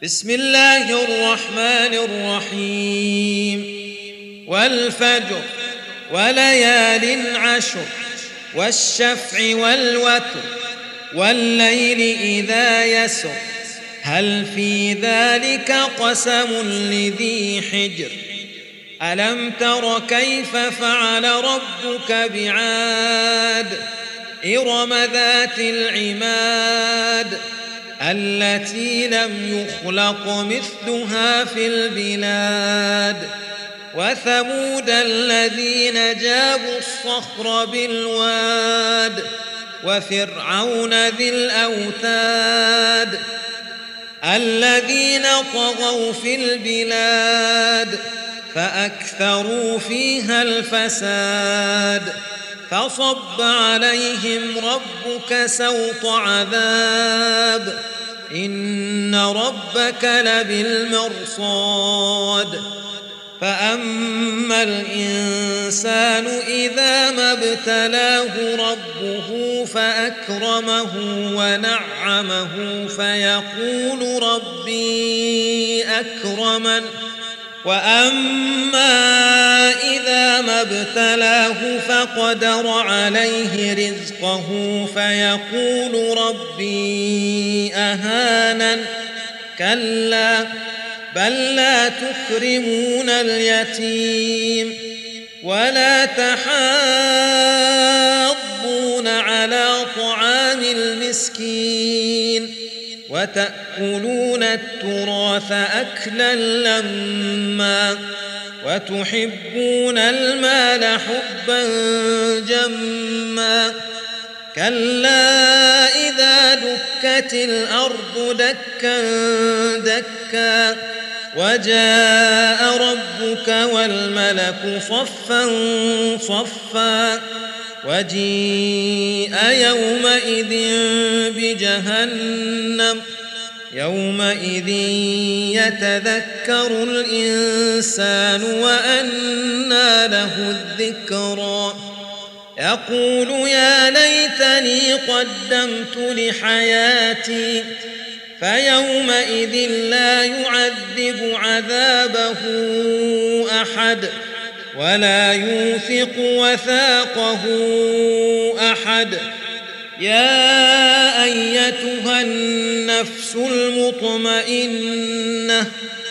بسم الله الرحمن الرحيم والفجر وليال عشر والشفع والوتر والليل إذا يسر هل في ذلك قسم لذي حجر ألم تر كيف فعل ربك بعاد إرم ذات العماد التي لم يخلق مثلها في البلاد وثمود الذين جابوا الصخر بالواد وفرعون ذي الأوتاد الذين طغوا في البلاد فأكثروا فيها الفساد فصب عليهم ربك سوط عذاب إن ربك لبالمرصاد فأما الإنسان إذا ما ابتلاه ربه فأكرمه ونعمه فيقول ربي أكرمن وأما إذا ما ابتلاه فقدر عليه رزقه فيقول ربي أهانن كلا بل لا تكرمون اليتيم ولا تحاضون على طعام المسكين وتأكلون التراث أكلا لما وتحبون المال حبا جما كلا إذا دكت الأرض دكا دكا وجاء ربك والملك صفا صفا وجيء يومئذ بجهنم يومئذ يتذكر الإنسان وأنى له الذكرى يقول يا ليتني قدمت لحياتي فيومئذ لا يعذب عذابه أحد ولا يوثق وثاقه أحد يا أيتها النفس المطمئنة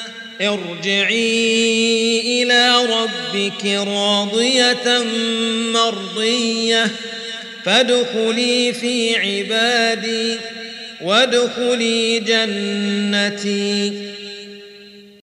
ارجعي إلى ربك راضية مرضية فادخلي في عبادي وادخلي جنتي